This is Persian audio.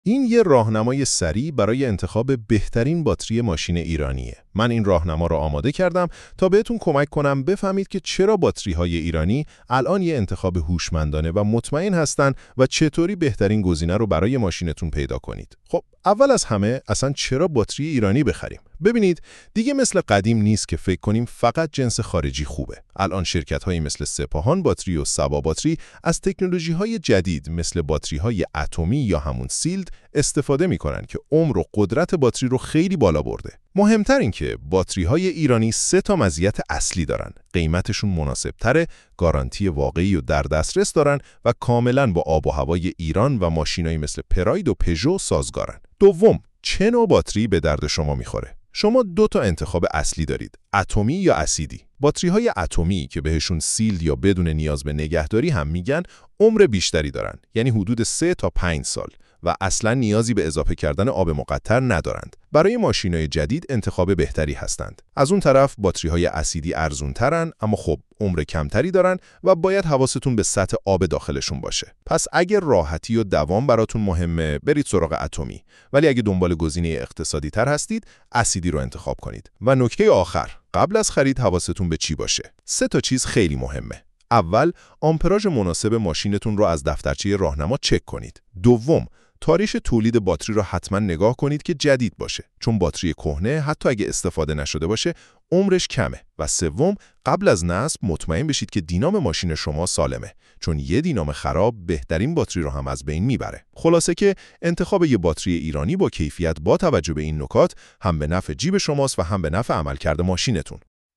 این یه راهنمای سریع برای انتخاب بهترین باتری ماشین ایرانیه. من این راهنما رو آماده کردم تا بهتون کمک کنم بفهمید که چرا باتری‌های ایرانی الان یه انتخاب هوشمندانه و مطمئن هستن و چطوری بهترین گزینه رو برای ماشینتون پیدا کنید. خب اول از همه اصلا چرا باتری ایرانی بخریم؟ ببینید دیگه مثل قدیم نیست که فکر کنیم فقط جنس خارجی خوبه. الان شرکت‌هایی مثل سپاهان باتری و سبا باتری از تکنولوژی‌های جدید مثل باتری‌های اتمی یا همون سیلد استفاده می‌کنن که عمر و قدرت باتری رو خیلی بالا برده. مهمتر این که باتری‌های ایرانی 3 تا مزیت اصلی دارن. قیمتشون مناسب‌تره، گارانتی واقعی و در دسترس دارن و کاملاً با آب و هوای ایران و ماشینایی مثل پراید و پژو سازگارن. دوم، چه نوع باتری به درد شما می‌خوره؟ شما 2 تا انتخاب اصلی دارید، اتمی یا اسیدی. باتری‌های اتمی که بهشون سیلد یا بدون نیاز به نگهداری هم میگن، عمر بیشتری دارن، یعنی حدود 3 تا 5 سال و اصلا نیازی به اضافه کردن آب مقطر ندارند. برای ماشین‌های جدید انتخاب بهتری هستند. از اون طرف باتری‌های اسیدی ارزون‌ترن اما خب عمر کمتری دارن و باید حواستون به سطح آب داخلشون باشه. پس اگر راحتی و دوام براتون مهمه برید سراغ اتمی، ولی اگه دنبال گزینه اقتصادی‌تر هستید اسیدی رو انتخاب کنید. و نکته آخر، قبل از خرید حواستون به چی باشه؟ 3 تا چیز خیلی مهمه. اول، آمپراژ مناسب ماشینتون رو از دفترچه راهنما چک کنید. دوم، تاریخ تولید باتری رو حتما نگاه کنید که جدید باشه، چون باتری کهنه حتی اگه استفاده نشده باشه عمرش کمه. و سوم، قبل از نصب مطمئن بشید که دینام ماشین شما سالمه، چون یه دینام خراب بهترین باتری رو هم از بین میبره. خلاصه که انتخاب یه باتری ایرانی با کیفیت با توجه به این نکات هم به نفع جیب شماست و هم به نفع عملکرد ماشینتون.